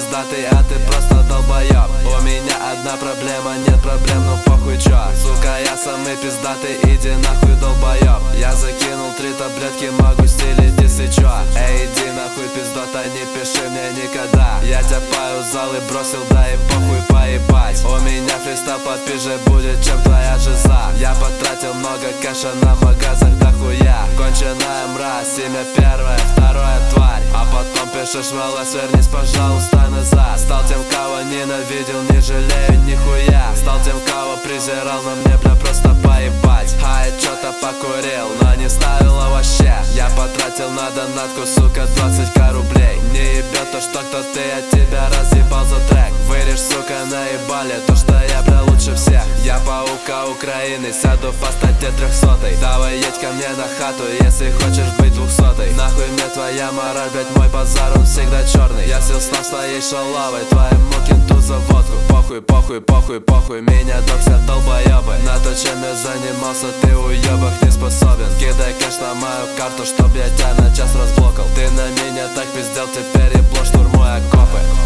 пиздатый, а ты просто долбоёб. У меня одна проблема, нет проблем, ну похуй чё. Сука, я самый пиздатый, иди нахуй, долбоёб. Я закинул 3 таблетки, могу стилить, если чё. Эй, иди нахуй, пиздота, не пиши мне никогда. Я тяпаю зал и бросил, да и похуй поебать. У меня фристайл попиже будет, чем твоя жиза. Я потратил много кэша на магазах дохуя. Конченая мразь, имя первое, второе тварь. А потом пишешь, волос, вернись, пожалуйста, назад. Стал тем, кого ненавидел, не жалею нихуя. Стал тем, кого презирал, но мне, бля, просто поебать. А я чё-то покурил, но не ставила вообще. Я потратил на донатку, сука, 20к рублей. Не ебет то, что кто-то от тебя разъебал за трек. Вырежь, сука, наебали то, что я, бля, лучше всех. Я паука Украины, сяду по статье 300-й. Давай едь ко мне на хату, если хочешь быть 200-й. Нахуй мне твоя мораль, блять, мой базар, он всегда черный. Я сел снов своей шалавой, твоему кенту за водку. Похуй, похуй, похуй, похуй, меня докся долбоёбы. На то, чем я занимался, ты уёбок не способен. Кидай кэш на мою карту, чтоб я тебя на час разблокал. Ты на меня так пиздел, теперь ебло штурмуй окопы.